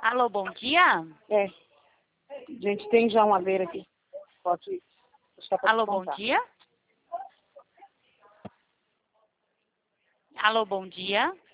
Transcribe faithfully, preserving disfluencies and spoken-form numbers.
Alô, bom dia? É. Gente, tem já uma beira aqui. Pode deixar pra Alô, te bom contar. dia? Alô, bom dia?